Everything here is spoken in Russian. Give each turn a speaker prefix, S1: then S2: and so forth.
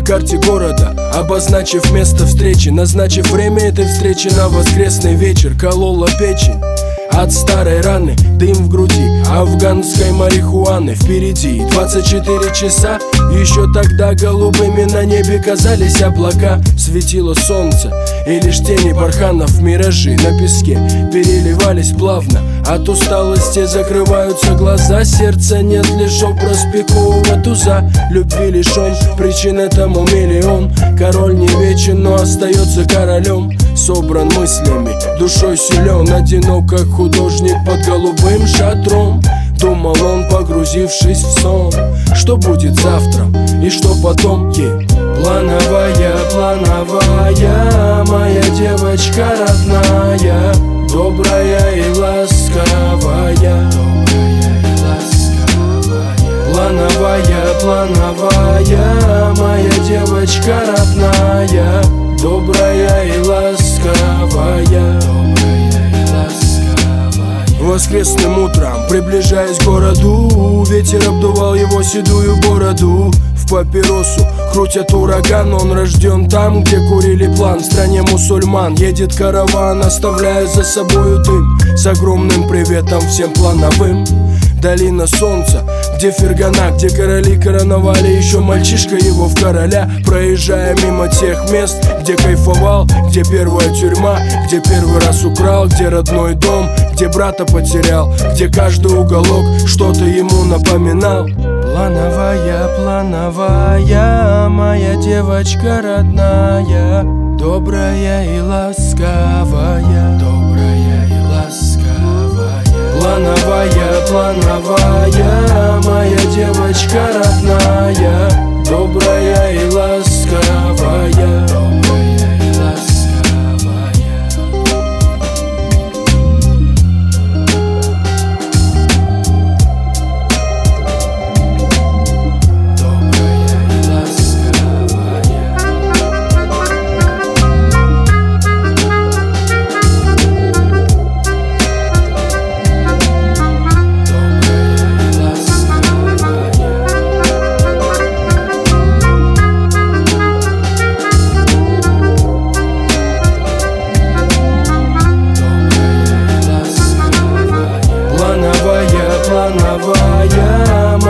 S1: карте города, обозначив место встречи, назначив время этой встречи на воскресный вечер. Колола печень от старой раны, дым в груди афганской марихуаны. Впереди 24 часа, еще тогда голубыми на небе казались облака. Светило солнце, и лишь тени барханов, миражи на песке переливались плавно. От усталости закрываются глаза, сердца нет, лишь образ пикового туза. Любви лишен, причин этому миллион. Король не вечен, но остается королем. Собран мыслями, душой силен, одинок как художник под голубым шатром. Думал он, погрузившись в сон, что будет завтра и что потом. Плановая, плановая, моя девочка родная, добрая и ласковая. Плановая, плановая, моя девочка родная, добрая и ласковая. Воскресным утром, приближаясь к городу, ветер обдувал его седую бороду. В папиросу крутят ураган, он рожден там, где курили план. В стране мусульман едет караван, оставляя за собою дым, с огромным приветом всем плановым. Долина солнца, где Фергана, где короли короновали еще мальчишка его в короля. Проезжая мимо тех мест, где кайфовал, где первая тюрьма, где первый раз украл, где родной дом, где брата потерял, где каждый уголок что-то ему напоминал. Плановая, плановая, моя девочка родная, добрая и ласковая. Добрая и ласковая. Плановая, плановая, моя девочка родная.